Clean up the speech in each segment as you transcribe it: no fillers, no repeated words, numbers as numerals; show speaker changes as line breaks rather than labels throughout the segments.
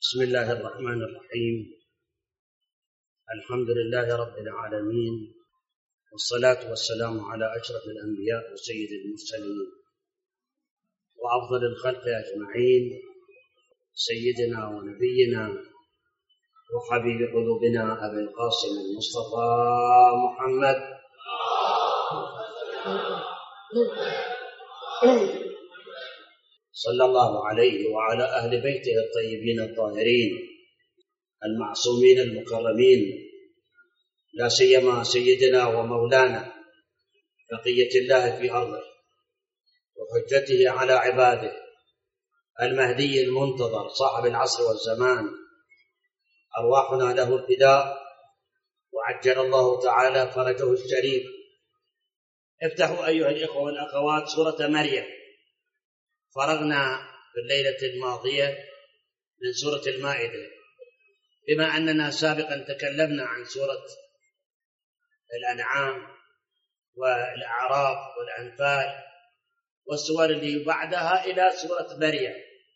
بسم الله الرحمن الرحيم. الحمد لله رب العالمين، والصلاة والسلام على أشرف الأنبياء وسيد المرسلين وأفضل الخلق أجمعين، سيدنا ونبينا وحبيب قلوبنا أبي القاسم المصطفى محمد صلى الله عليه وعلى أهل بيته الطيبين الطاهرين المعصومين المكرمين، لا سيما سيدنا ومولانا بقية الله في أرضه وحجته على عباده المهدي المنتظر صاحب العصر والزمان، أرواحنا له الفداء وعجل الله تعالى فرجه الشريف. افتحوا أيها الإخوة والأخوات سورة مريم. فرغنا في الليلة الماضية من سورة المائدة، بما أننا سابقا تكلمنا عن سورة الأنعام والأعراف والأنفال والسور اللي بعدها إلى سورة مريم.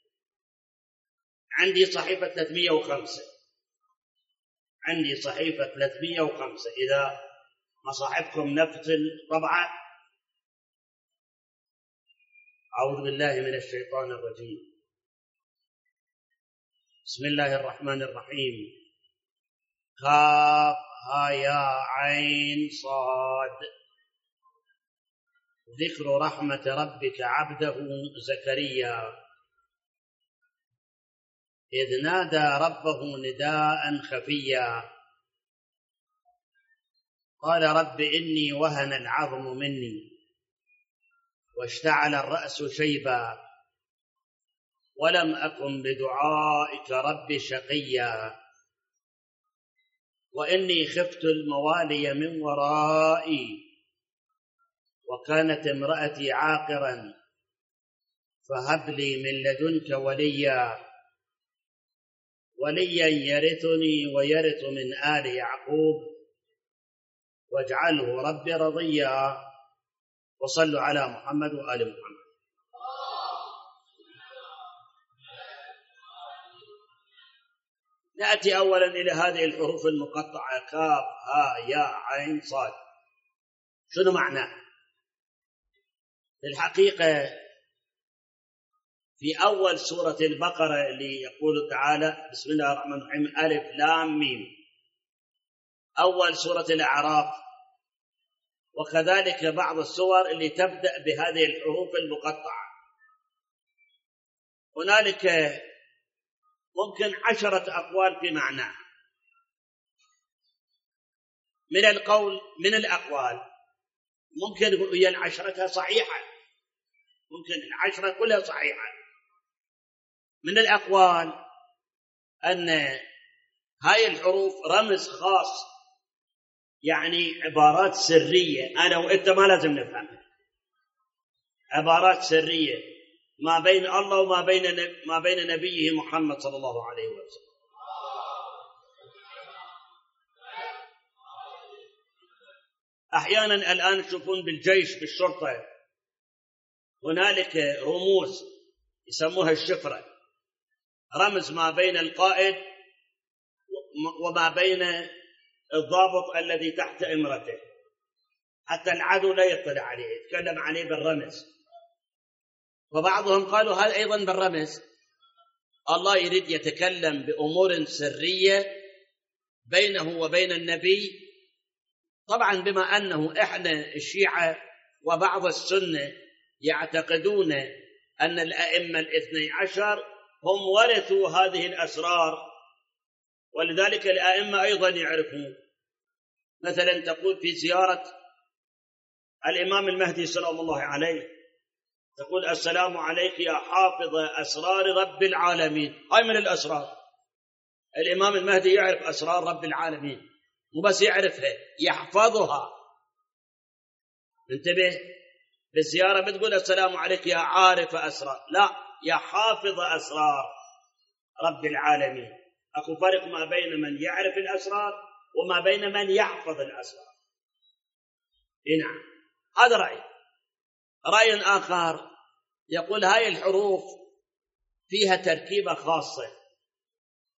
عندي صحيفة 305، عندي صحيفة 305. إذا مصاحفكم نفس الطبعة. أعوذ بالله من الشيطان الرجيم. بسم الله الرحمن الرحيم. كاف ها يا عين صاد. ذكر رحمة ربك عبده زكريا إذ نادى ربه نداء خفيا قال رب إني وهن العظم مني واشتعل الرأس شيبا ولم أكن بدعائك رب شقيا وإني خفت الموالي من ورائي وكانت امرأتي عاقرا فهب لي من لدنك وليا يرثني ويرث من آل يعقوب واجعله رب رضيا. وصلوا على محمد وآل محمد. نأتي أولا إلى هذه الحروف المقطعة كاف ها يا عين صاد. شنو معناه؟ في الحقيقة في أول سورة البقرة اللي يقول تعالى بسم الله الرحمن الرحيم ألف لام ميم، أول سورة الأعراف، وكذلك بعض السور اللي تبدأ بهذه الحروف المقطعة. هنالك ممكن 10 أقوال في معناه. من الأقوال ممكن هي 10 صحيحة، ممكن 10 كلها صحيحة. من الأقوال أن هاي الحروف رمز خاص، يعني عبارات سرية أنا وإنت ما لازم نفهمها، عبارات سرية ما بين الله وما بين نبيه محمد صلى الله عليه وسلم. أحيانا الآن تشوفون بالجيش بالشرطة هنالك رموز يسموها الشفرة، رمز ما بين القائد وما بين الضابط الذي تحت إمرته، حتى العدو لا يطلع عليه، يتكلم عليه بالرمز. وبعضهم قالوا هذا أيضا بالرمز الله يريد يتكلم بأمور سرية بينه وبين النبي. طبعا بما أنه إحنا الشيعة وبعض السنة يعتقدون أن الأئمة 12 هم ورثوا هذه الأسرار، ولذلك الأئمة أيضا يعرفون. مثلا تقول في زيارة الإمام المهدي سلام الله عليه، تقول السلام عليك يا حافظ أسرار رب العالمين. هاي من الأسرار. الإمام المهدي يعرف أسرار رب العالمين، مو بس يعرفها، يحفظها. انتبه، بالزيارة بتقول السلام عليك يا عارف أسرار، لا، يا حافظ أسرار رب العالمين. أكو فرق ما بين من يعرف الأسرار وما بين من يحفظ الأسرار. نعم، هذا رأي آخر يقول هاي الحروف فيها تركيبة خاصة،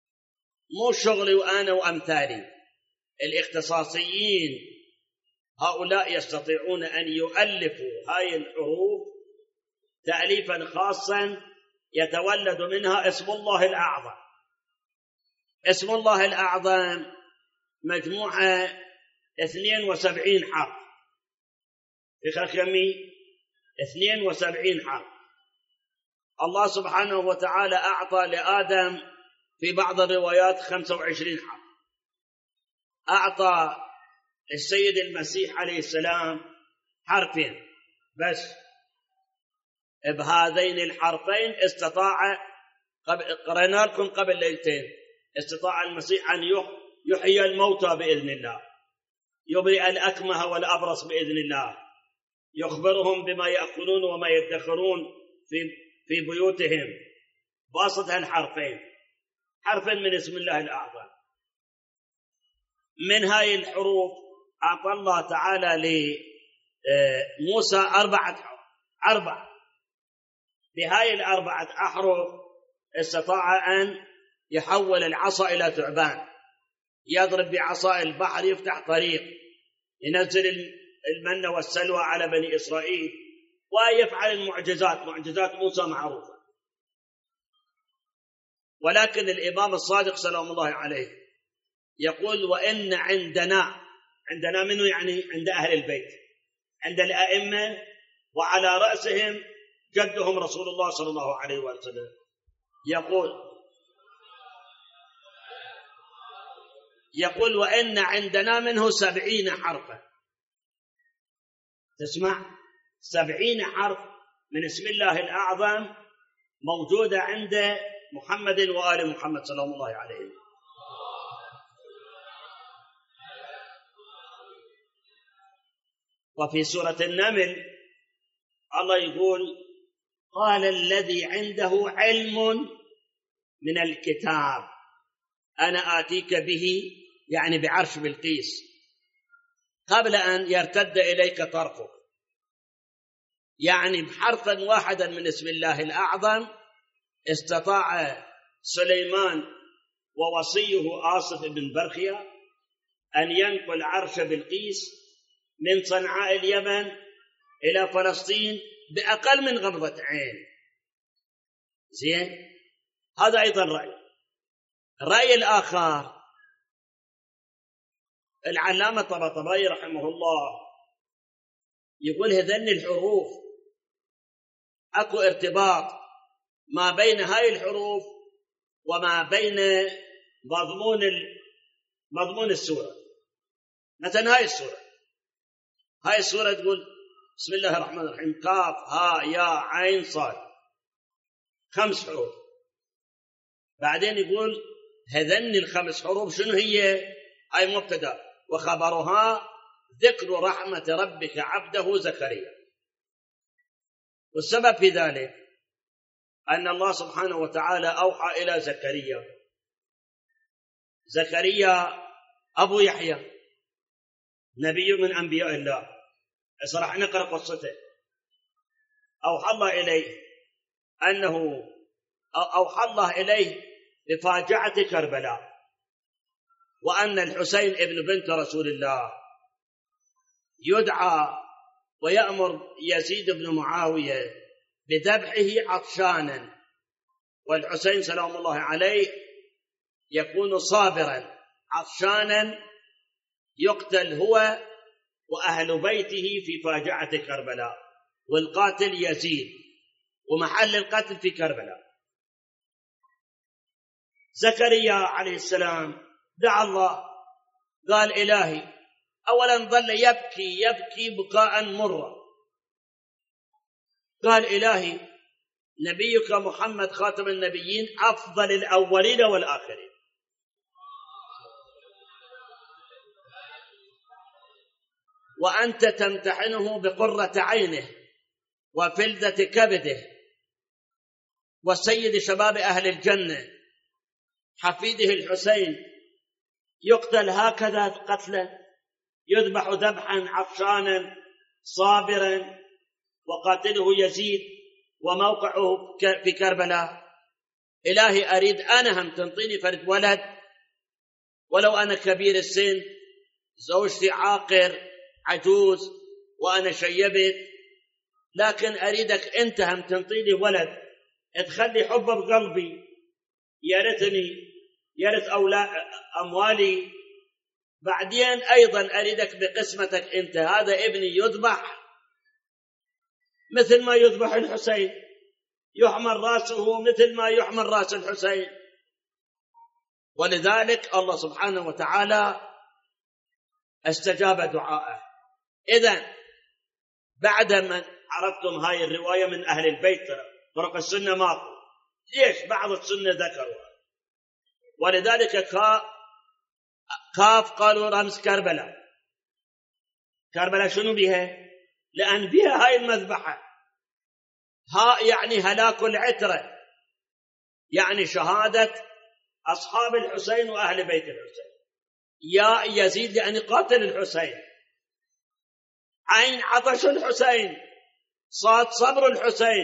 مو شغلي وأنا وأمثالي. الاختصاصيين هؤلاء يستطيعون أن يؤلفوا هاي الحروف تأليفا خاصا يتولد منها اسم الله الأعظم. اسم الله الأعظم مجموعة 72 حرف، في خلقمي 72 حرف. الله سبحانه وتعالى أعطى لآدم في بعض الروايات 25 حرف. أعطى السيد المسيح عليه السلام حرفين بس. بهذين الحرفين استطاع، قرأنا لكم قبل ليلتين، استطاع المسيح أن يحيي الموتى بإذن الله، يبرئ الأكمه والأبرص بإذن الله، يخبرهم بما يأكلون وما يدخرون في بيوتهم، باسط هالحرفين، حرفا من اسم الله الأعظم. من هاي الحروف أعطى الله تعالى لموسى 4. بهاي 4 أحرف استطاع أن يحول العصا إلى ثعبان، يضرب بعصا البحر يفتح طريق، ينزل المن والسلوى على بني إسرائيل، ويفعل المعجزات. معجزات موسى معروفة. ولكن الإمام الصادق سلام الله عليه يقول: وإن عندنا منه، يعني عند أهل البيت، عند الأئمة، وعلى رأسهم جدهم رسول الله صلى الله عليه وسلم، يقول وإن عندنا منه 70 حرفا. تسمع؟ 70 حرف من اسم الله الأعظم موجودة عند محمد وآل محمد صلى الله عليه. وفي سورة النمل الله يقول: قال الذي عنده علم من الكتاب أنا آتيك به، يعني بعرش بلقيس، قبل أن يرتد إليك طرفك. يعني بحرفا واحدا من اسم الله الأعظم استطاع سليمان ووصيه آصف بن برخيا أن ينقل عرش بلقيس من صنعاء اليمن إلى فلسطين بأقل من غمضة عين. زين، هذا أيضا رأي. الرأي الآخر العلامة طباطبائي رحمه الله يقول: هذين الحروف أكو ارتباط ما بين هاي الحروف وما بين مضمون السورة. مثلا هاي السورة تقول: بسم الله الرحمن الرحيم، كاف ها يا عين صاد، 5 حروف. بعدين يقول هذن ال5 حروف شنو هي؟ هاي مبتدا، وخبرها ذكر رحمة ربك عبده زكريا. والسبب في ذلك أن الله سبحانه وتعالى أوحى إلى زكريا أبو يحيى، نبي من أنبياء الله. راح نقرأ قصته. أوحى الله إليه بفاجعة كربلاء، وأن الحسين ابن بنت رسول الله يدعى ويأمر يزيد بن معاوية بذبحه عطشانا، والحسين سلام الله عليه يكون صابرا عطشانا، يقتل هو وأهل بيته في فاجعة كربلاء، والقاتل يزيد، ومحل القتل في كربلاء. زكريا عليه السلام دعا الله، قال: إلهي، أولا ظل يبكي بكاء مرا، قال: إلهي، نبيك محمد خاتم النبيين أفضل الأولين والآخرين، وأنت تمتحنه بقرة عينه وفلذة كبده، وسيد شباب أهل الجنة، حفيده الحسين يقتل هكذا قتلا، يذبح ذبحا عطشانا صابرا، وقاتله يزيد وموقعه في كربلاء. إلهي، أريد أنا هم تنطيني فرد ولد ولو أنا كبير السن، زوجتي عاقر عجوز وأنا شيبت، لكن أريدك أنت هم تنطيني ولد تخلي حبه بقلبي، يرثني، يرث أموالي، بعدين أيضا أريدك بقسمتك أنت هذا ابني يذبح مثل ما يذبح الحسين، يحمل رأسه مثل ما يحمل رأس الحسين. ولذلك الله سبحانه وتعالى استجاب دعائه. إذن بعد ما عرفتم هاي الرواية من أهل البيت، فرق السنة ماكو، ليش بعض السنة ذكروا؟ ولذلك كاف قالوا رمز كربلاء. كربلاء شنو بها؟ لأن بها هاي المذبحة. هاء يعني هلاك العترة، يعني شهادة أصحاب الحسين وأهل بيت الحسين. يا يزيد يعني قاتل الحسين، عين عطش الحسين، صاد صبر الحسين.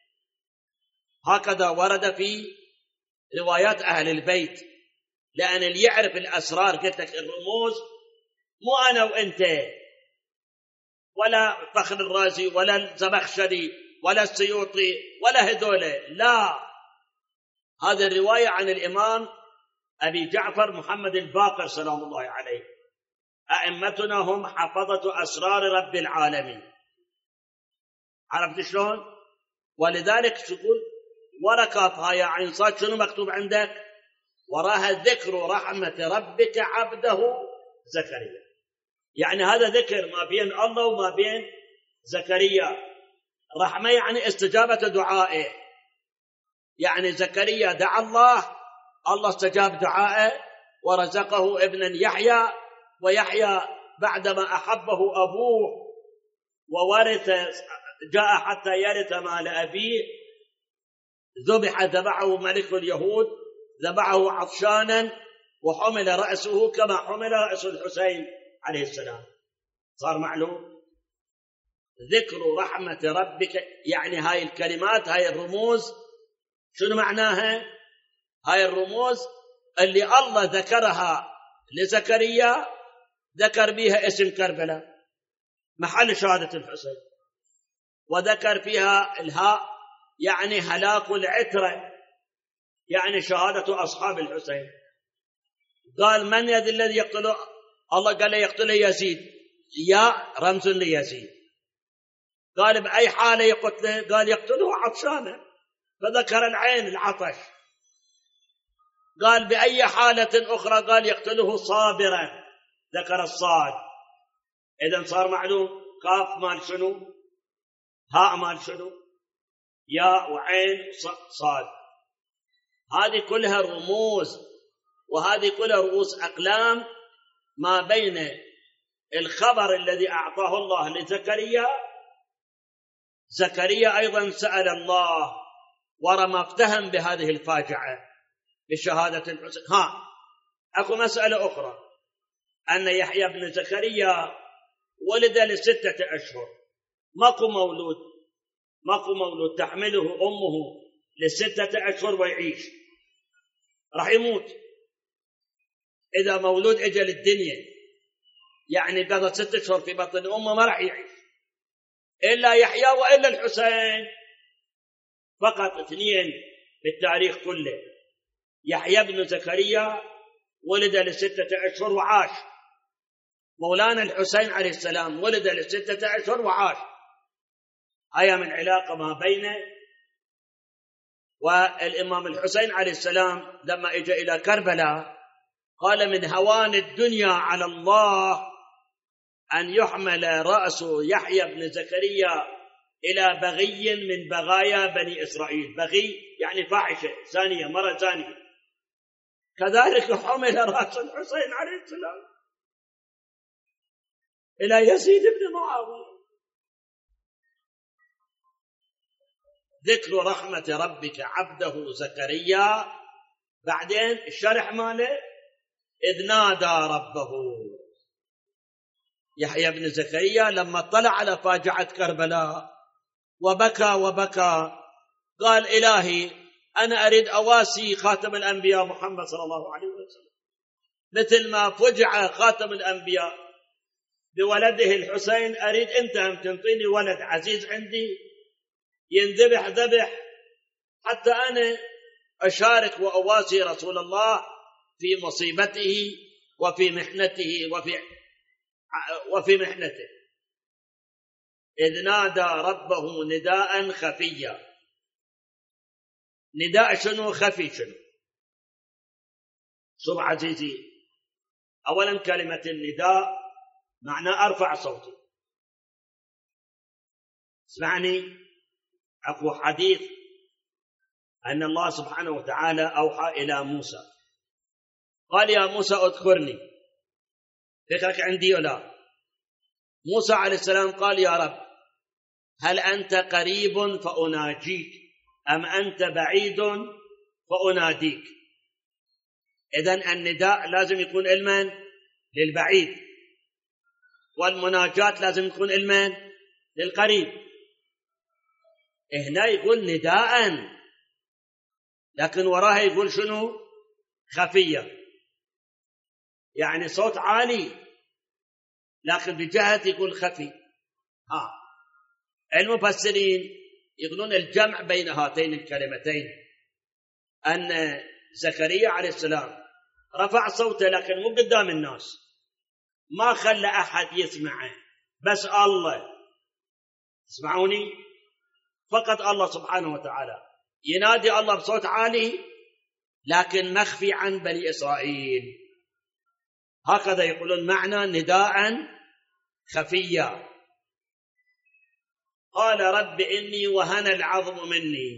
هكذا ورد في روايات أهل البيت. لأن اللي يعرف الأسرار، قلت لك الرموز مو أنا وأنت ولا فخر الرازي ولا الزمخشري ولا السيوطي ولا هذول، لا، هذه الرواية عن الإمام أبي جعفر محمد الباقر سلام الله عليه. أئمتنا هم حفظة أسرار رب العالمين. عرفت شلون؟ ولذلك تقول ورقات هاي عين صاد شنو مكتوب عندك؟ وراها ذكر رحمة ربك عبده زكريا، يعني هذا ذكر ما بين الله وما بين زكريا. رحمة يعني استجابة دعائه، يعني زكريا دعا الله، الله استجاب دعائه ورزقه ابنا يحيى، ويحيى بعدما أحبه أبوه وورث، جاء حتى يرث مال أبيه، ذبحه ملك اليهود، ذبحه عطشانا وحمل رأسه كما حمل رأس الحسين عليه السلام. صار معلوم ذكر رحمة ربك، يعني هاي الكلمات، هاي الرموز شنو معناها؟ هاي الرموز اللي الله ذكرها لزكريا، ذكر بها اسم كربلاء محل شهادة الحسين، وذكر فيها الهاء يعني هلاك العترة، يعني شهادة أصحاب الحسين. قال من يد الذي يقتله؟ الله قال له يقتله يزيد، يا رمز ليزيد. قال بأي حالة يقتله؟ قال يقتله عطشانا، فذكر العين العطش. قال بأي حالة أخرى؟ قال يقتله صابرا، ذكر الصاد. إذن صار معلوم كاف مال شنو، هاء مال شنو، ياء وعين صاد. هذه كلها رموز، وهذه كلها رؤوس أقلام ما بين الخبر الذي أعطاه الله لزكريا. زكريا أيضا سأل الله ورمى افتهم بهذه الفاجعة بشهادة الحسين. أكو مسألة أخرى، أن يحيى بن زكريا ولد ل6 أشهر، ماكو مولود تحمله أمه ل6 أشهر ويعيش، راح يموت. إذا مولود أجل الدنيا يعني قضى 6 أشهر في بطن أمه ما راح يعيش، إلا يحيى وإلا الحسين، فقط 2 بالتاريخ كله. يحيى بن زكريا ولد ل6 أشهر وعاش، مولانا الحسين عليه السلام ولد ل6 أشهر وعاش. هيا من علاقة ما بينه والإمام الحسين عليه السلام. لما اجى إلى كربلاء قال من هوان الدنيا على الله أن يحمل رأس يحيى بن زكريا إلى بغي من بغايا بني إسرائيل. بغي يعني فاحشة، زانية، مرة زانية. كذلك حمل رأس الحسين عليه السلام إلى يزيد بن معاوية. ذكر رحمة ربك عبده زكريا. بعدين الشرح ماله إذ نادى ربه. يحيى بن زكريا لما طلع على فاجعة كربلاء وبكى قال إلهي أنا أريد أواسي خاتم الأنبياء محمد صلى الله عليه وسلم، مثل ما فجع خاتم الأنبياء بولده الحسين، أريد أنت هم تنطيني ولد عزيز عندي ينذبح ذبح حتى أنا أشارك وأواسي رسول الله في مصيبته وفي محنته وفي محنته. إذ نادى ربه نداء خفيا. نداء شنو؟ خفي شنو؟ شوف عزيزي، أولا كلمة النداء معناه أرفع صوتي. اسمعني، أكو حديث أن الله سبحانه وتعالى أوحى إلى موسى، قال يا موسى اذكرني، ذكرك عندي ولا؟ موسى عليه السلام قال يا رب هل أنت قريب فأناجيك أم أنت بعيد فأناديك؟ إذن النداء لازم يكون علما للبعيد، والمناجاة لازم يكون علما للقريب. هنا يقول نداء، لكن وراها يقول شنو؟ خفية، يعني صوت عالي لكن بجهة يقول خفي. المفسرين يقولون الجمع بين هاتين الكلمتين أن زكريا عليه السلام رفع صوته لكن مو قدام الناس، ما خلى أحد يسمعه، بس الله، تسمعوني؟ فقط الله سبحانه وتعالى ينادي الله بصوت عالي لكن مخفي عن بني إسرائيل. هكذا يقولون معنى نداء خفيا. قال رب إني وهن العظم مني.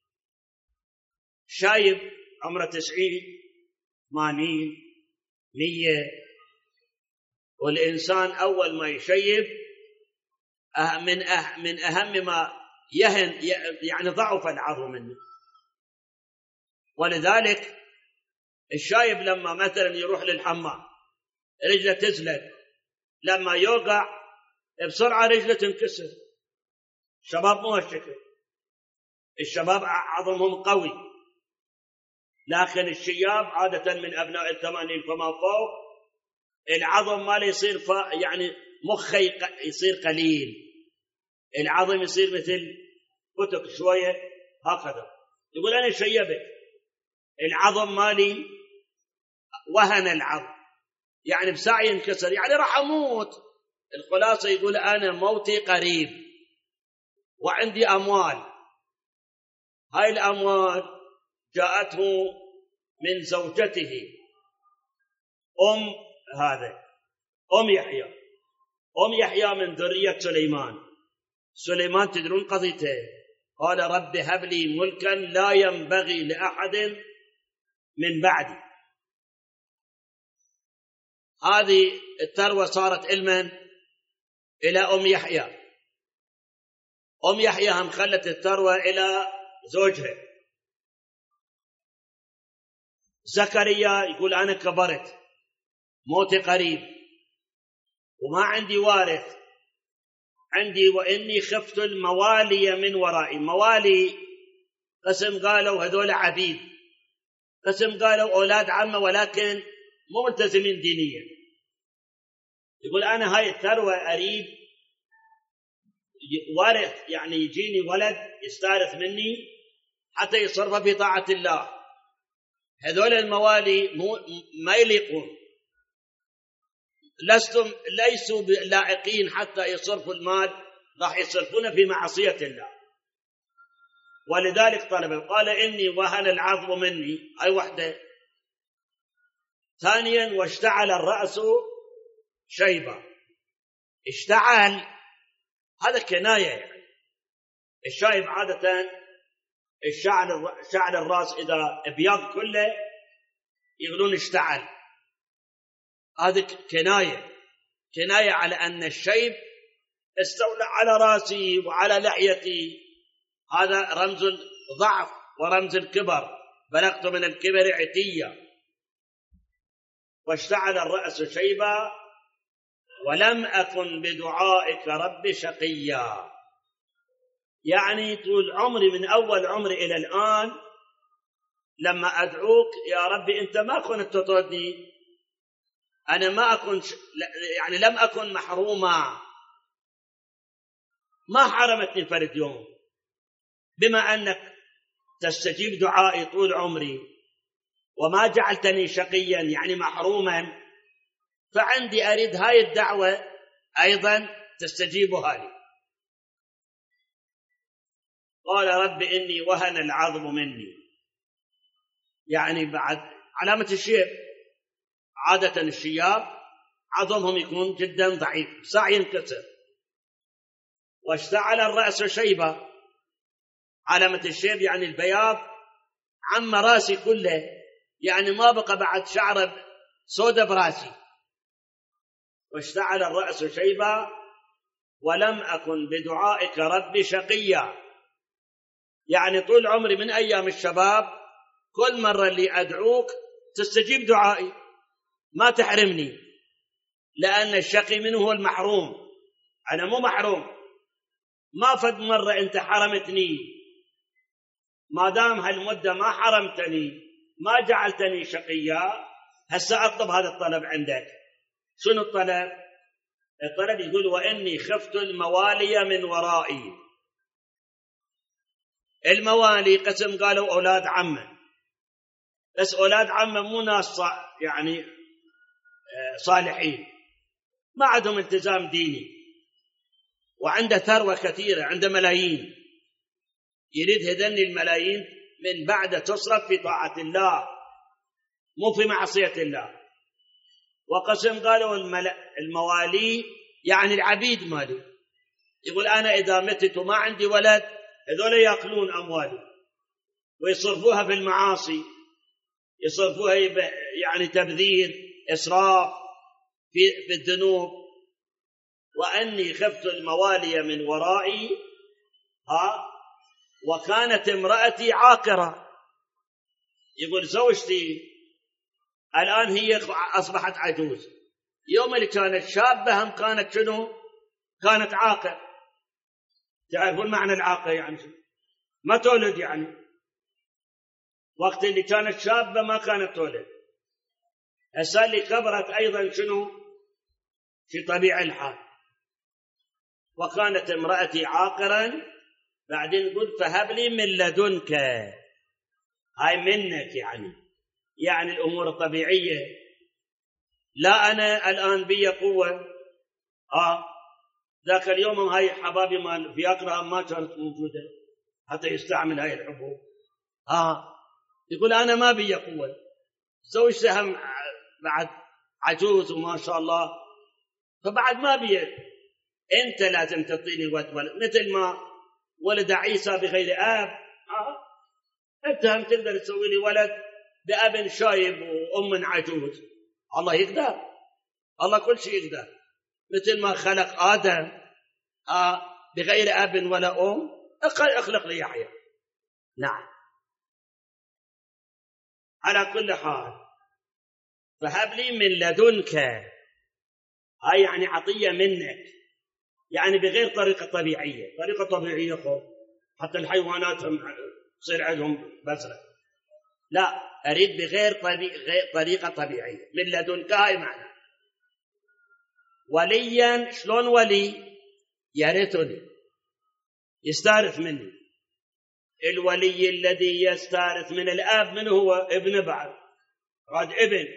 شايب عمره 90 80 100، والإنسان أول ما يشيب من أهم ما يهن، يعني ضعف العظم منه. ولذلك الشايب لما مثلا يروح للحمام رجله تزلق، لما يوقع بسرعة رجله تنكسر. الشباب مو هالشكل، الشباب عظمهم قوي، لكن الشياب عادة من أبناء 80 فما فوق العظم ما يصير يعني مخه يصير قليل، العظم يصير مثل كتك شوية هكذا. يقول أنا شيبت العظم مالي، وهن العظم يعني بساعة ينكسر، يعني راح أموت. الخلاصة يقول أنا موتي قريب وعندي أموال، هاي الأموال جاءته من زوجته أم يحيى من ذرية سليمان تدرون قضيته؟ قال رب هب لي ملكا لا ينبغي لأحد من بعدي. هذه الثروة صارت علما إلى أم يحيى هم خلت الثروة إلى زوجها. زكريا يقول أنا كبرت، موتي قريب وما عندي وارث، عندي وإني خفت الموالي من ورائي. موالي قسم قالوا هذول عبيد، قسم قالوا أولاد عمه ولكن مو ملتزمين دينيا. يقول أنا هاي الثروة أريد وارث، يعني يجيني ولد يستارث مني حتى يصرف في طاعة الله. هذول الموالي ما يليقون، ليسوا لائقين حتى يصرفوا المال، راح يصرفون في معصية الله. ولذلك طلب، قال إني وهن العظم مني، أي وحده. ثانيا واشتعل الرأس شيبا. اشتعل هذا كناية، يعني الشايب عادة شعر الرأس إذا ابيض كله يقولون اشتعل، هذا كناية على أن الشيب استولى على رأسي وعلى لحيتي. هذا رمز الضعف ورمز الكبر، بلغت من الكبر عتيا. واشتعل الرأس شيبا ولم أكن بدعائك رب شقيا. يعني طول عمري، من أول عمري إلى الآن لما أدعوك يا ربي أنت ما كنت تطردني أنا ما أكون يعني لم أكن محروما، ما حرمتني فرد يوم. بما أنك تستجيب دعائي طول عمري وما جعلتني شقيا يعني محروما، فعندي أريد هاي الدعوة أيضا تستجيبها لي. قال رب إني وهن العظم مني، يعني بعد علامة الشيب. عادة الشياب عظمهم يكون جدا ضعيف، ساعة ينكسر. واشتعل الرأس شيبة، علامة الشيب يعني البياض عم راسي كله، يعني ما بقى بعد شعر سودة براسي. واشتعل الرأس شيبة ولم أكن بدعائك ربي شقيا، يعني طول عمري من أيام الشباب كل مرة اللي أدعوك تستجيب دعائي، ما تحرمني، لأن الشقي منه هو المحروم، أنا مو محروم. ما فد مرة أنت حرمتني، ما دام هالمدة ما حرمتني ما جعلتني شقيا، هسه أطلب هذا الطلب عندك. شنو الطلب؟ الطلب يقول وإني خفت الموالي من ورائي. الموالي قسم قالوا أولاد عمه، بس أولاد عمه مو ناس يعني صالحين، ما عندهم التزام ديني، وعنده ثروة كثيرة، عنده ملايين، يريد هذني الملايين من بعد تصرف في طاعة الله مو في معصية الله. وقسم قالوا الموالي يعني العبيد مالي، يقول أنا إذا متت وما عندي ولد هذول يأكلون أموالي ويصرفوها في المعاصي، يصرفوها يعني تبذير، إسراف في الذنوب. وأني خفت الموالي من ورائي وكانت امرأتي عاقرة، يقول زوجتي الآن هي أصبحت عجوز، يوم اللي كانت شابة هم كانت شنو؟ كانت عاقر. تعرفون معنى العاقر يعني شنو؟ ما تولد، يعني وقت اللي كانت شابة ما كانت تولد. هسه اللي كبرت أيضا شنو؟ في طبيعة الحال. وكانت امرأتي عاقرا، بعدين قلت فهب لي من لدنك، هاي منك يعني الأمور الطبيعية. لا أنا الآن بي قوة. ذاك اليوم هاي حبابي مال فياكرا ما كانت موجودة حتى يستعمل هاي الحبوب. يقول أنا ما بي قوة، زوجتي هم بعد عجوز وما شاء الله، فبعد ما بي. أنت لازم تعطيني ولد مثل ما ولد عيسى بغير آب. أنت هم تقدر تسوي لي ولد بأب شايب وأم عجوز. الله يقدر، الله كل شيء يقدر. مثل ما خلق آدم بغير أب ولا أم، اخلق لي يحيى. نعم. على كل حال فهب لي من لدنك، هاي يعني عطية منك، يعني بغير طريقة طبيعية. طريقة طبيعية حتى الحيوانات تصير عندهم بزرة، لا أريد بغير طريقة طبيعية. من لدنك هاي معنى وليا. شلون ولي؟ يرثني، يستارث مني. الولي الذي يستارث من الآب من هو؟ ابن بعد راد ابن.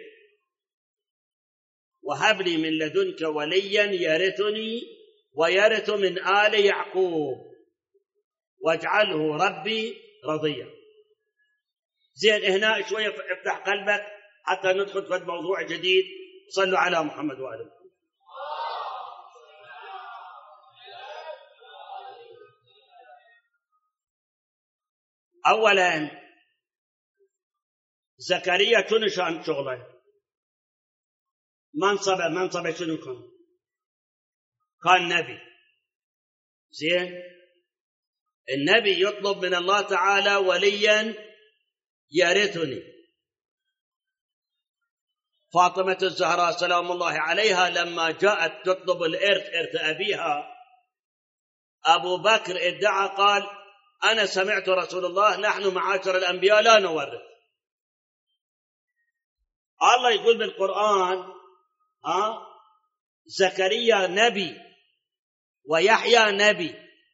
وهب لي من لدنك وليا يرثني ويرث من آل يعقوب واجعله ربي رضيا. زين، هنا شوية افتح قلبك حتى ندخل في موضوع جديد. صلوا على محمد وآل محمد. أولا زكريا شنو شان شغله؟ منصبه شنو كان نبي. زين، النبي يطلب من الله تعالى وليا يرثني. فاطمة الزهراء سلام الله عليها لما جاءت تطلب الإرث، إرث أبيها، أبو بكر ادعى قال أنا سمعت رسول الله نحن معاشر الأنبياء لا نورث. الله يقول بالقرآن زكريا نبي ويحيى نبي.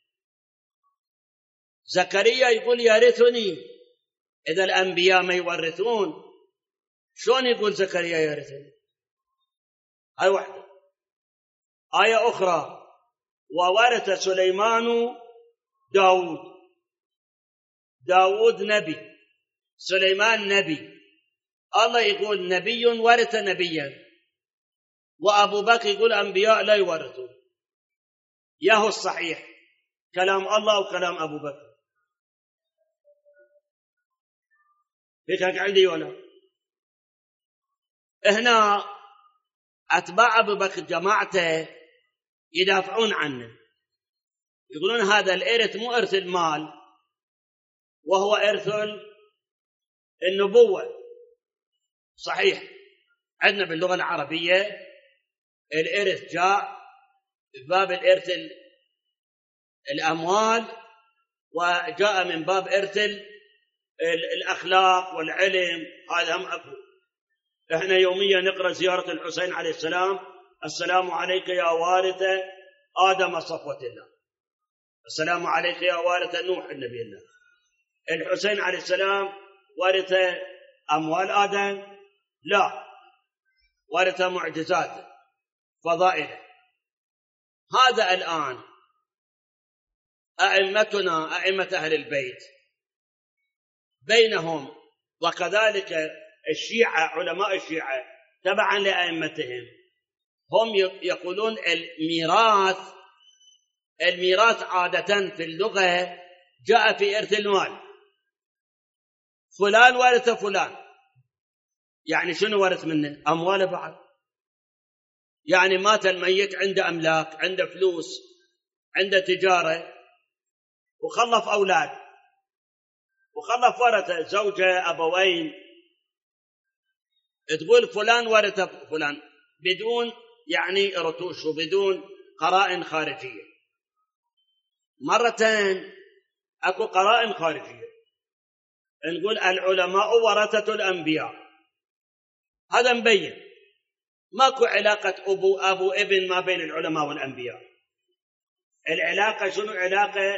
زكريا يقول يرثني، إذا الأنبياء ما يورثون شلون يقول زكريا يرثني؟ هاي واحدة. آية أخرى وورث سليمان داود نبي، سليمان نبي. الله يقول نبي ورث نبيا، وأبو بكر يقول أنبياء لا يورثون. ياهو الصحيح كلام الله وكلام أبو بكر. فكرك عندي ولا؟ هنا أتباع أبو بكر جماعته يدافعون عنه، يقولون هذا الإرث مو إرث المال، وهو إرث النبوة. صحيح عندنا باللغة العربية الإرث جاء بباب الإرث الأموال، وجاء من باب إرث الأخلاق والعلم. هذا هم أكو. إحنا يوميا نقرأ زيارة الحسين عليه السلام: السلام عليك يا وارث آدم صفوة الله، السلام عليك يا وارث نوح النبي الله. الحسين عليه السلام ورث أموال آدم؟ لا، ورث معجزاته فضائله. هذا الآن أئمتنا أئمة أهل البيت بينهم، وكذلك الشيعة علماء الشيعة تبعا لأئمتهم، هم يقولون الميراث عادة في اللغة جاء في إرث المال. فلان ورث فلان، يعني شنو ورث منه؟ أموال بعض. يعني مات الميت عنده أملاك، عنده فلوس، عنده تجارة، وخلف أولاد، وخلف ورثة زوجة أبوين. تقول فلان ورث فلان بدون يعني رتوش وبدون قرائن خارجية. مرتين أكو قرائن خارجية، نقول العلماء ورثة الأنبياء، هذا مبين. ماكو علاقة أبو ابن ما بين العلماء والأنبياء. العلاقة شنو؟ علاقة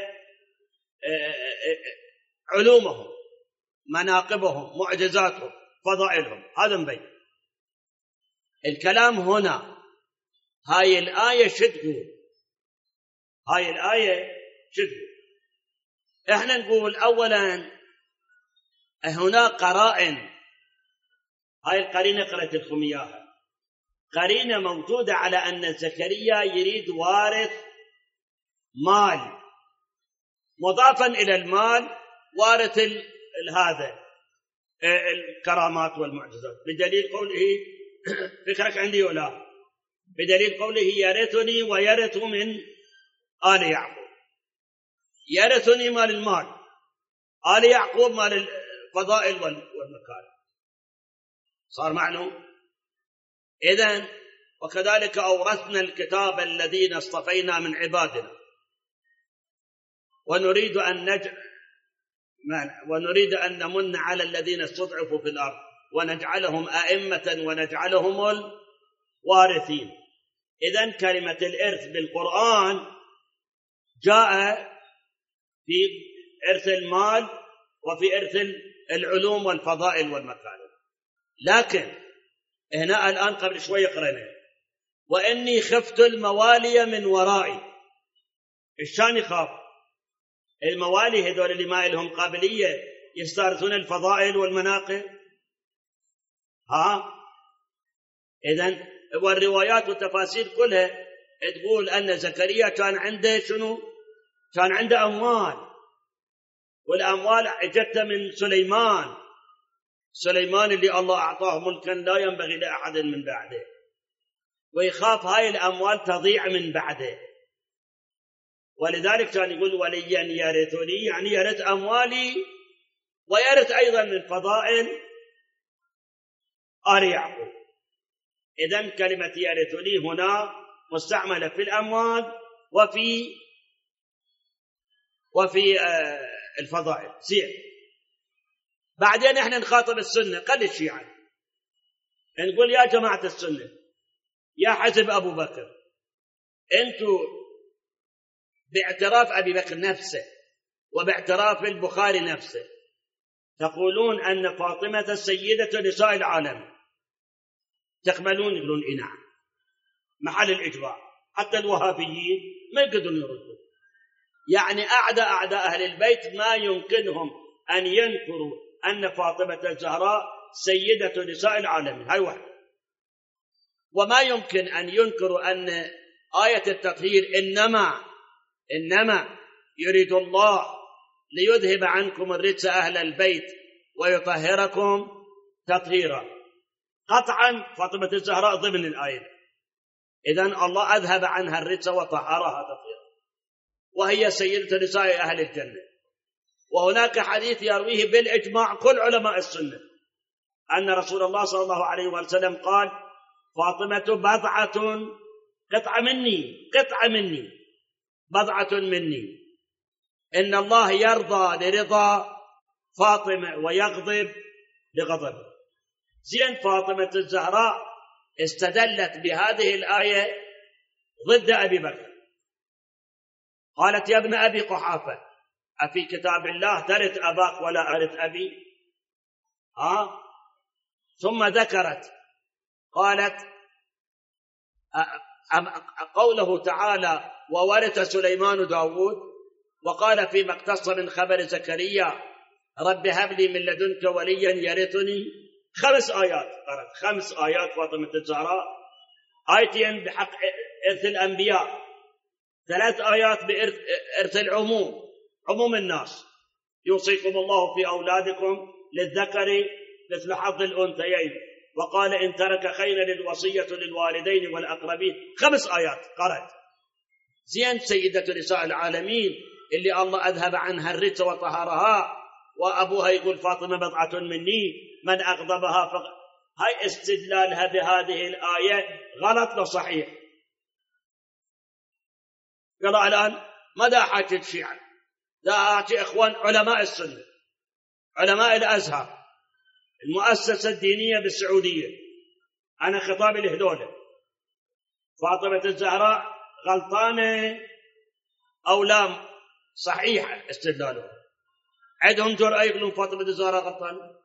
علومهم، مناقبهم، معجزاتهم، فضائلهم، هذا مبين. الكلام هنا هاي الآية شتقول؟ هاي الآية شتقول؟ احنا نقول أولا هنا قرائن. هاي القرينة قرأت لكم إياها، قرينة موجودة على أن زكريا يريد وارث مال، مضافا إلى المال وارث هذا الكرامات والمعجزات، بدليل قوله فكرك عندي ولا؟ بدليل قوله يرثني ويرث من آل يعقوب. يرثني مال المال، آل يعقوب مال الفضائل والمكارم. صار معلوم؟ إذن وكذلك أورثنا الكتاب الذين اصطفينا من عبادنا ونريد أن نمن على الذين استضعفوا في الأرض ونجعلهم أئمة ونجعلهم الوارثين. إذن كلمة الإرث بالقرآن جاء في إرث المال وفي إرث العلوم والفضائل والمكارم. لكن هنا الآن قبل شوي قرأنا وإني خفت الموالي من ورائي. الشان يخاف الموالي هذول اللي ما لهم قابلية يستارثون الفضائل والمناقب. إذن والروايات والتفاسير كلها تقول أن زكريا كان عنده شنو؟ كان عنده أموال، والأموال اجت من سليمان اللي الله أعطاه ملكا لا ينبغي لأحد من بعده، ويخاف هاي الأموال تضيع من بعده. ولذلك كان يقول وليا يرثني، يعني يرث أموالي ويرث أيضا من فضائل آل يعقوب. إذن كلمة يرثني هنا مستعملة في الأموال وفي الفضائل. زين، بعدين احنا نخاطب السنة قد الشيعة، نقول يا جماعة السنة يا حزب أبو بكر، أنتم باعتراف أبي بكر نفسه وباعتراف البخاري نفسه تقولون أن فاطمة سيدة نساء العالم، تقبلون؟ يقولون إيه نعم، محل الإجماع. حتى الوهابيين ما يقدرون يردوا. يعني أعداء أهل البيت ما يمكنهم أن ينكروا أن فاطمة الزهراء سيدة نساء العالمين، هاي واحدة. وما يمكن أن ينكروا أن آية التطهير إنما يريد الله ليذهب عنكم الرجس أهل البيت ويطهركم تطهيرا. قطعا فاطمة الزهراء ضمن الآية، إذن الله أذهب عنها الرجس وطهرها تطهيرا، وهي سيدة نساء أهل الجنة. وهناك حديث يرويه بالإجماع كل علماء السنة أن رسول الله صلى الله عليه وسلم قال: فاطمة قطعة مني بضعة مني. إن الله يرضى لرضا فاطمة ويغضب لغضبه. زين، فاطمة الزهراء استدلت بهذه الآية ضد أبي بكر. قالت: يا ابن أبي قحافة، أفي كتاب الله ترث أباك ولا أرث أبي؟ ثم ذكرت قالت قوله تعالى: وورث سليمان داود، وقال فيما اقتص من خبر زكريا: رب هب لي من لدنك وليا يرثني. 5 آيات قرأت، 5 آيات فاطمة الزهراء، آيتين بحق إرث الأنبياء، 3 آيات بإرث عموم الناس. يوصيكم الله في أولادكم للذكر مثل حظ الأنثيين، وقال إن ترك خيرا للوصية للوالدين والأقربين. 5 آيات قرأت. زين، سيدة نساء العالمين اللي الله أذهب عنها الرجس وطهرها، وأبوها يقول فاطمة بضعة مني من أغضبها هاي استدلالها بهذه الآية غلط لو صحيح. قال الآن ماذا حاجة الشيعة؟ لا حاجة إخوان علماء السنة، علماء الأزهر، المؤسسة الدينية بالسعودية. أنا خطابي لهذول: فاطمة الزهراء غلطانة أو لا صحيحة استدلاله؟ عندهم جرأة يقولون فاطمة الزهراء غلطانة؟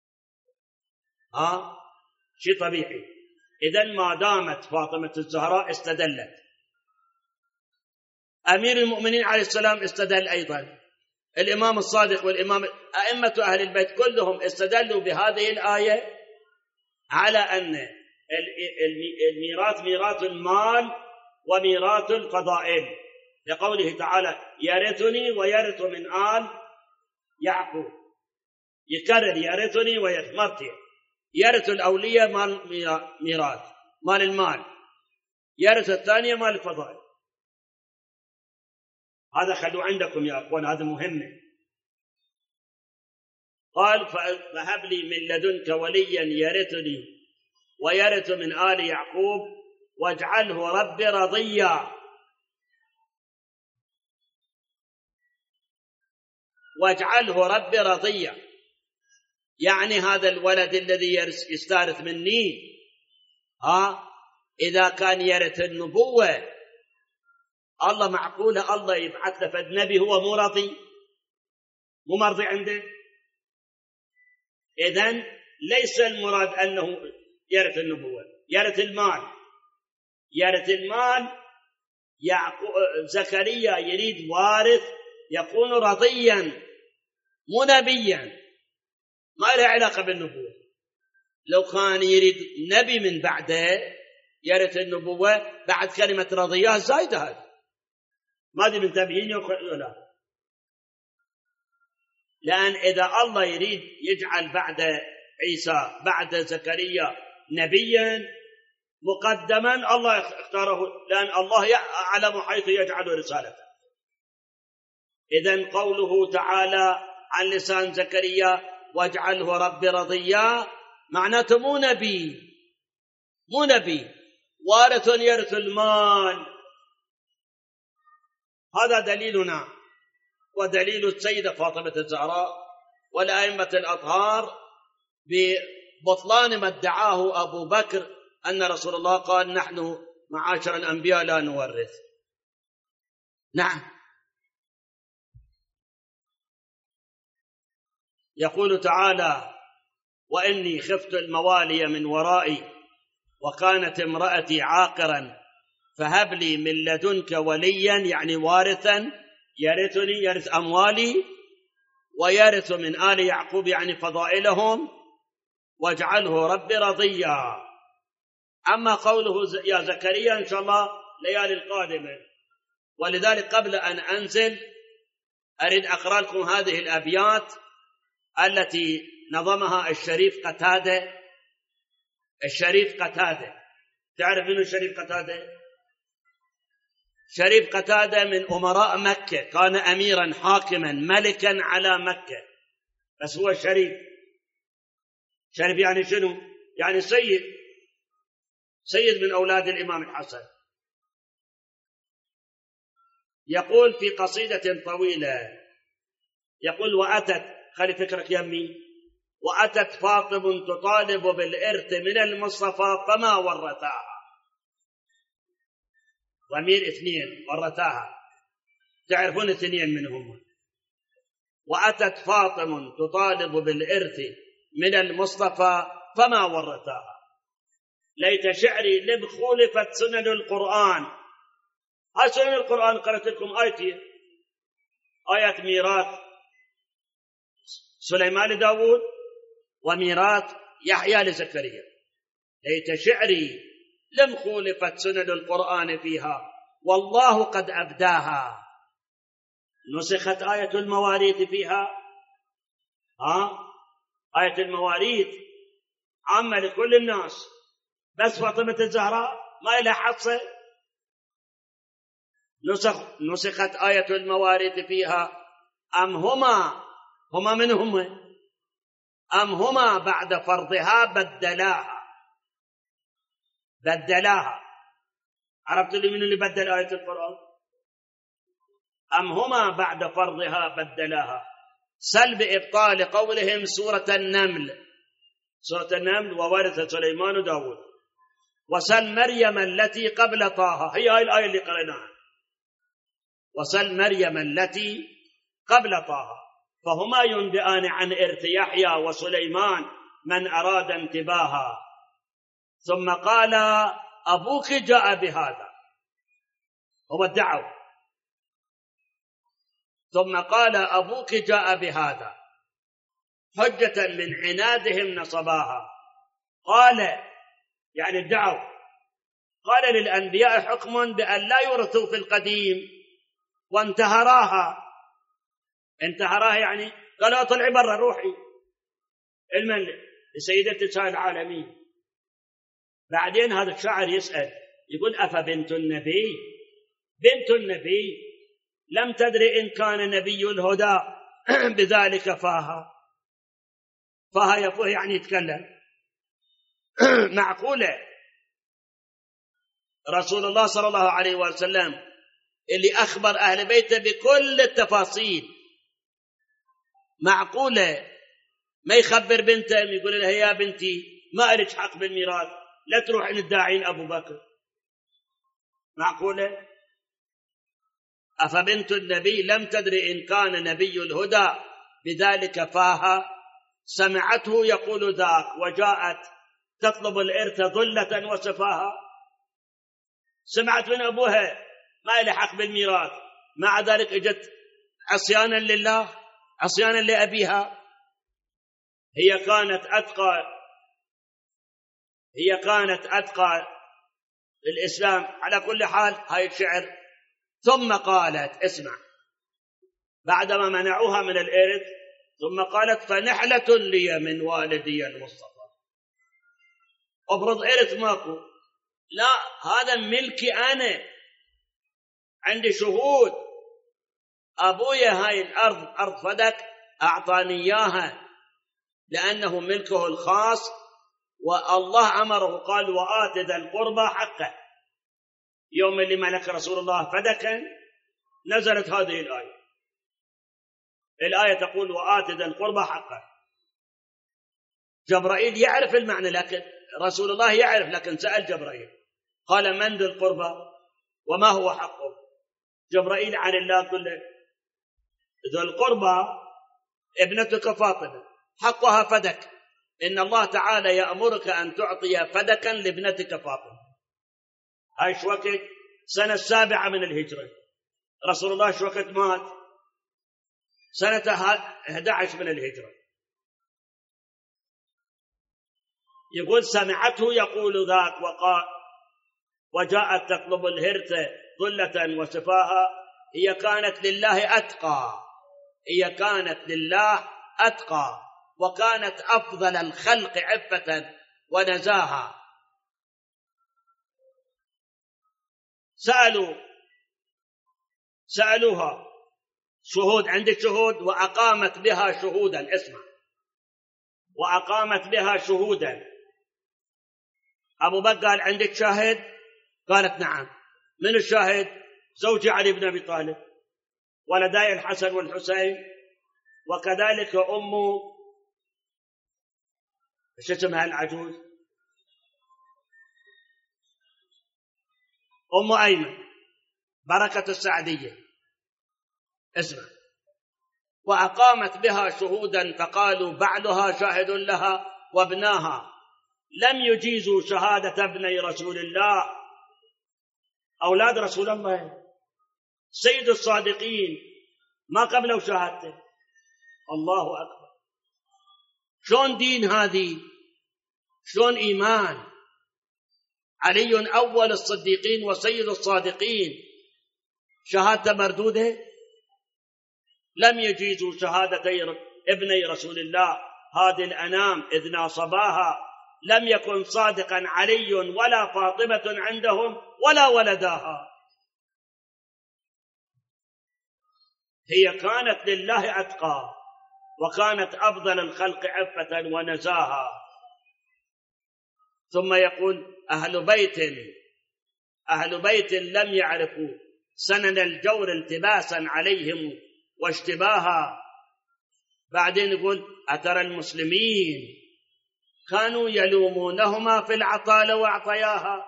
شيء طبيعي. إذن ما دامت فاطمة الزهراء استدلت، أمير المؤمنين عليه السلام استدل أيضا، الإمام الصادق والإمام أئمة أهل البيت كلهم استدلوا بهذه الآية على أن الميراث ميراث المال وميراث الفضائل، لقوله تعالى: يرثني ويرث من آل يعقوب. يكرر يرثني ويرث مرتين، يرث الأولية مال ميراث مال المال، يرث الثانية مال الفضائل. هذا خلوا عندكم يا أخوان، هذا مهمة. قال: فهب لي من لدنك وليا يرثني ويرث من آل يعقوب واجعله ربي رضيا. واجعله ربي رضيا، يعني هذا الولد الذي يستارث مني إذا كان يرث النبوة، الله معقولة الله يبعث له فد نبي هو مو مرضي عنده؟ إذن ليس المراد أنه يرث النبوة، يرث المال. زكريا يريد وارث يكون رضيا مو نبيا، ما له علاقة بالنبوة. لو كان يريد نبي من بعده يرث النبوة بعد كلمة رضياه زايدة، هذا ما دي منتبهين ولا؟ لأن إذا الله يريد يجعل بعد عيسى بعد زكريا نبيا مقدما، الله اختاره، لأن الله يعلم حيث يجعل رسالته. إذن قوله تعالى عن لسان زكريا: واجعله ربي رضيا، معناته مو نبي وارث يرث المال. هذا دليلنا ودليل السيدة فاطمة الزهراء والأئمة الأطهار ببطلان ما ادعاه أبو بكر أن رسول الله قال نحن معاشر الأنبياء لا نورث. نعم. يقول تعالى وإني خفت الموالي من ورائي وكانت امرأتي عاقرا فهب لي من لدنك وليا، يعني وارثا يرثني، يرث أموالي ويرث من آل يعقوب يعني فضائلهم، واجعله ربي رضيا. أما قوله يا زكريا إن شاء الله ليالي القادمة. ولذلك قبل أن أنزل أريد أقرأ لكم هذه الأبيات التي نظمها الشريف قتادة. الشريف قتادة، تعرف منه الشريف قتادة؟ شريف قتادة من أمراء مكة، كان أميرا حاكما ملكا على مكة، بس هو شريف. شريف يعني شنو؟ يعني سيد، سيد من أولاد الإمام الحسن. يقول في قصيدة طويلة، يقول وأتت، خلي فكرك يمي، وأتت فاطم تطالب بالإرث من المصطفى فما ورثاها. ضمير اثنين، ورثاها، تعرفون اثنين منهم. وأتت فاطم تطالب بالإرث من المصطفى فما ورثاها. ليت شعري لب خولفت سنن القرآن. هاي سنن القرآن قرأت لكم آيتين، آية ميراث سليمان لداود وميراث يحيى لزكريا. ليت شعري لم خولفت سنن القرآن فيها والله قد أبداها. نسخت آية المواريث فيها. آية المواريث عامة لكل الناس، بس فاطمة الزهراء ما إلها حصة. نسخت آية المواريث فيها أم هما من هم؟ أم هما بعد فرضها بدلاها. عرفت اللي من اللي بدل آية القرآن؟ أم هما بعد فرضها بدلاها. سل بإبطال قولهم سورة النمل وورث سليمان داود. وسل مريم التي قبل طه، هي هاي الآية اللي قرأناها. وسل مريم التي قبل طه فهما ينبئان عن إرث يحيى وسليمان من أراد انتباها. ثم قال أبوك جاء بهذا، هو الدعوة. ثم قال أبوك جاء بهذا حجة من عنادهم نصباها. قال يعني الدعوة، قال للأنبياء حكم بأن لا يورثوا في القديم وانتهراها. يعني قالوا طلعي برا روحي علما لسيدة نساء العالمين. بعدين هذا الشاعر يسأل يقول أفبنت النبي، بنت النبي لم تدري إن كان نبي الهدى بذلك فاها يفوه يعني يتكلم. معقولة رسول الله صلى الله عليه وسلم اللي أخبر أهل بيته بكل التفاصيل، معقولة ما يخبر بنته يقول لها يا بنتي ما ألك حق بالميراث، لا تروح عند الداعين أبو بكر؟ معقولة؟ أفبنت النبي لم تدري إن كان نبي الهدى بذلك فاها. سمعته يقول ذاك وجاءت تطلب الإرث ذلة وسفاها. سمعت من أبوها ما إلى حق بالميراث، مع ذلك اجت عصيانا لله، عصيانا لأبيها. هي كانت أتقى للإسلام. على كل حال هاي الشعر. ثم قالت، اسمع، بعدما منعوها من الإرث ثم قالت فنحلة لي من والدي المصطفى. أفرض إرث ماكو، لا هذا ملكي أنا، عندي شهود. أبويا هاي الأرض أرض فدك أعطاني إياها لأنه ملكه الخاص، والله أمره قال وآت ذا القربى حقه. يوم اللي ملك رسول الله فدكا نزلت هذه الآية تقول وآت ذا القربى حقه. جبرائيل يعرف المعنى، لكن رسول الله يعرف، لكن سأل جبرائيل قال من ذو القربى وما هو حقه؟ جبرائيل عن الله يقول له ذو القربى ابنتك فاطمة حقها فدك، إن الله تعالى يأمرك أن تعطي فدكا لابنتك فاطمة. هاي شو وقت؟ سنة 7 من الهجرة. رسول الله شو وقت مات؟ سنة 11 من الهجرة. يقول سمعته يقول ذاك وجاءت تطلب الهرة ظلة وسفاها، هي كانت لله أتقى، هي كانت لله أتقى، وكانت أفضل الخلق عفة ونزاها. سألوها شهود، عندك شهود؟ وأقامت بها شهودا. اسمع، وأقامت بها شهودا. أبو بكر قال عندك شاهد؟ قالت نعم. من الشاهد؟ زوجي علي بن أبي طالب، ولدي الحسن والحسين، وكذلك أمه ايش اسمها العجوز؟ أم أيمن بركة السعدية. اسمع، وأقامت بها شهودا فقالوا بعلها شاهد لها وابناها لم يجيزوا شهادة ابني رسول الله، أولاد رسول الله سيد الصادقين، ما قبلوا شهادته. الله أكبر. شلون دين هذه؟ شلون إيمان؟ علي أول الصديقين وسيد الصادقين، شهادة مردودة. لم يجيزوا شهادتي ابني رسول الله هذه الأنام إذ ناصباها، لم يكن صادقا علي ولا فاطمة عندهم ولا ولداها. هي كانت لله أتقى، وكانت أفضل الخلق عفة ونزاها. ثم يقول أهل بيت لم يعرفوا سنن الجور التباسا عليهم واشتباها. بعدين يقول أترى المسلمين كانوا يلومونهما في العطاء لو أعطياها.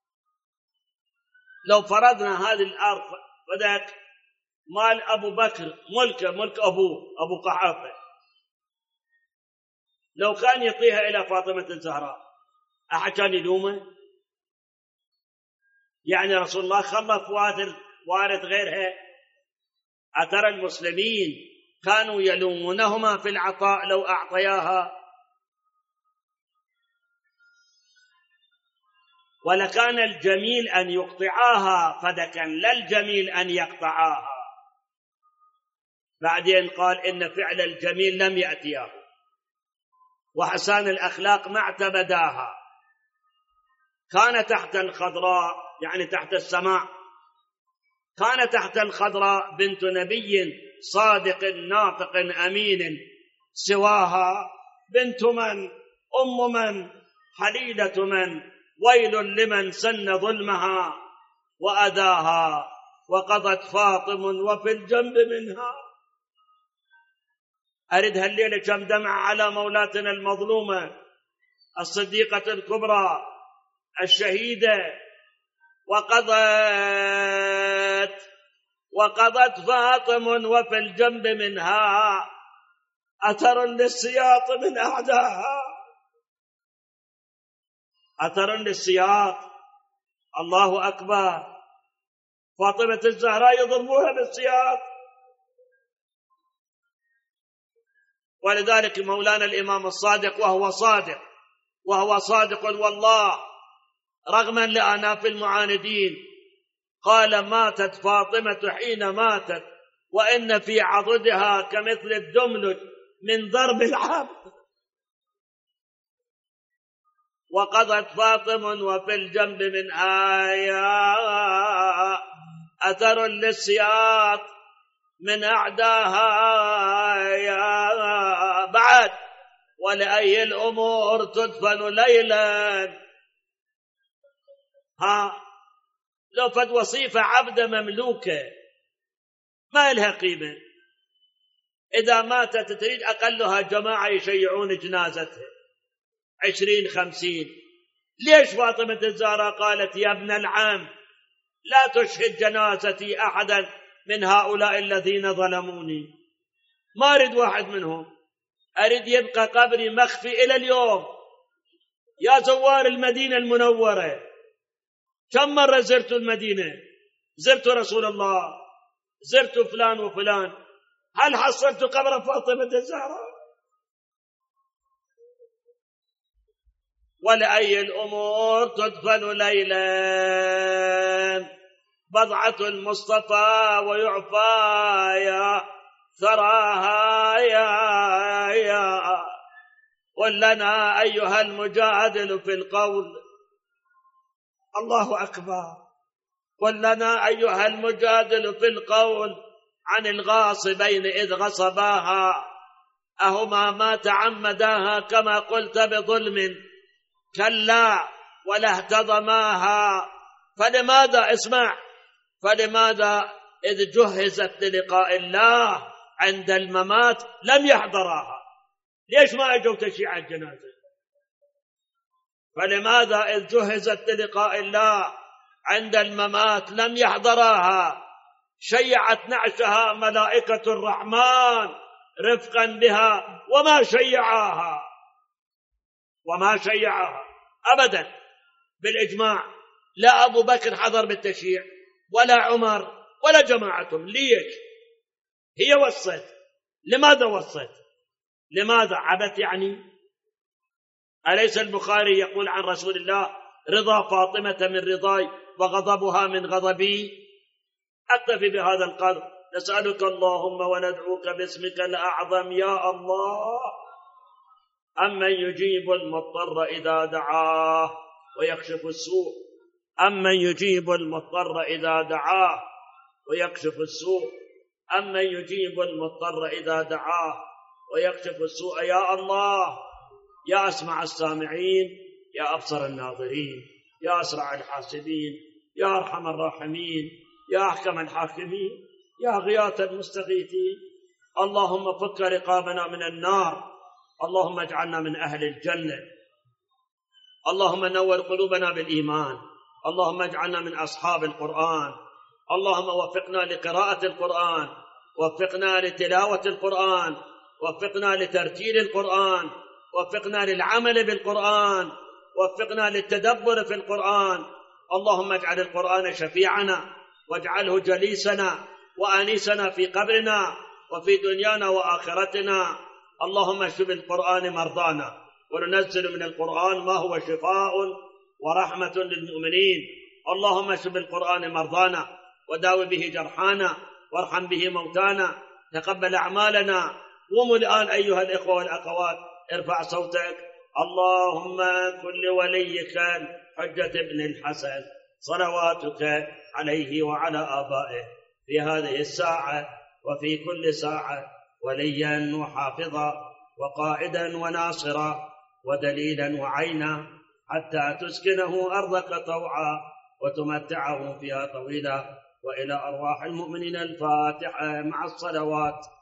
لو فرضنا هذه الأرض وذاك مال أبو بكر ملك أبو قحافة، لو كان يعطيها إلى فاطمة الزهراء أحد كان يلومه؟ يعني رسول الله خلف وارث غيرها. أترى المسلمين كانوا يلومونهما في العطاء لو أعطياها، ولكان الجميل أن يقطعاها فدكا، لا الجميل أن يقطعاها. بعدين قال إن فعل الجميل لم يأتياه، وحسان الأخلاق ما اعتبداها. كان تحت الخضراء، يعني تحت السماء، كان تحت الخضراء بنت نبي صادق ناطق أمين، سواها بنت من؟ أم من؟ حليلة من؟ ويل لمن سن ظلمها وأذاها، وقضت فاطم وفي الجنب منها. أرد هالليلة كم دمع على مولاتنا المظلومة الصديقة الكبرى الشهيدة. وقضت فاطم وفي الجنب منها أثر للسياط من أعداها. أثر للسياط. الله أكبر. فاطمة الزهراء يضربوها بالسياط. ولذلك مولانا الإمام الصادق وهو صادق والله رغما لآناف المعاندين، قال ماتت فاطمة حين ماتت وإن في عضدها كمثل الدملج من ضرب العبد. وقضت فاطم وفي الجنب من أثر للسياط من أعداها بعد. ولأي الأمور تدفن ليلا. لو فد وصيفة عبد مملوكة ما لها قيمة، إذا ماتت تريد أقلها جماعة يشيعون جنازتها 20 50 ليش فاطمة الزهراء قالت يا ابن العم لا تشهد جنازتي أحدا من هؤلاء الذين ظلموني، ما أريد واحد منهم، أريد يبقى قبري مخفي إلى اليوم. يا زوار المدينة المنورة، كم مرة زرت المدينة؟ زرت رسول الله، زرت فلان وفلان، هل حصلت قبر فاطمة الزهراء؟ ولأي الأمور تدفن ليلا بضعة المصطفى ويعفى يا ثراها يا قل لنا أيها المجادل في القول، الله أكبر، قل لنا أيها المجادل في القول عن الغاصبين إذ غصباها أهما ما تعمداها كما قلت بظلم كلا ولا اهتضماها، فلماذا اسمع، فلماذا إذ جهزت للقاء الله عند الممات لم يحضراها؟ ليش ما أجوا تشييع الجنازة؟ فلماذا إذ جهزت للقاء الله عند الممات لم يحضراها؟ شيعت نعشها ملائكة الرحمن رفقا بها وما شيعاها أبدا بالإجماع. لا أبو بكر حضر بالتشييع ولا عمر ولا جماعتهم. ليش؟ هي وصت. لماذا وصت؟ لماذا عبث يعني؟ أليس البخاري يقول عن رسول الله رضا فاطمة من رضاي وغضبها من غضبي؟ أكتفي بهذا القدر. نسألك اللهم وندعوك باسمك الأعظم يا الله أمن يجيب المضطر إذا دعاه ويكشف السوء، أمن يجيب المضطر إذا دعاه ويكشف السوء، أمن يجيب المضطر إذا دعاه ويكشف السوء. يا الله يا أسمع السامعين، يا أبصر الناظرين، يا أسرع الحاسبين، يا أرحم الراحمين، يا أحكم الحاكمين، يا غياث المستغيثين. اللهم فك رقابنا من النار، اللهم اجعلنا من أهل الجنة، اللهم نور قلوبنا بالإيمان، اللهم اجعلنا من أصحاب القرآن، اللهم وفقنا لقراءة القرآن، وفقنا لتلاوة القرآن، وفقنا لترتيل القرآن، وفقنا للعمل بالقرآن، وفقنا للتدبر في القرآن. اللهم اجعل القرآن شفيعنا، واجعله جليسنا وآنسنا في قبرنا وفي دنيانا وآخرتنا. اللهم اشف بالقرآن مرضانا، وننزل من القرآن ما هو شفاء ورحمة للمؤمنين. اللهم اشف بالقرآن مرضانا، وداوي به جرحانا، وارحم به موتانا، تقبل أعمالنا. قوموا الآن أيها الإخوة والأخوات، ارفع صوتك. اللهم كن لوليك حجة ابن الحسن صلواتك عليه وعلى آبائه في هذه الساعة وفي كل ساعة وليا وحافظا وقائدا وناصرا ودليلا وعينا، حتى تسكنه أرضك طوعا وتمتعه فيها طويلا. وإلى أرواح المؤمنين الفاتحة مع الصلوات.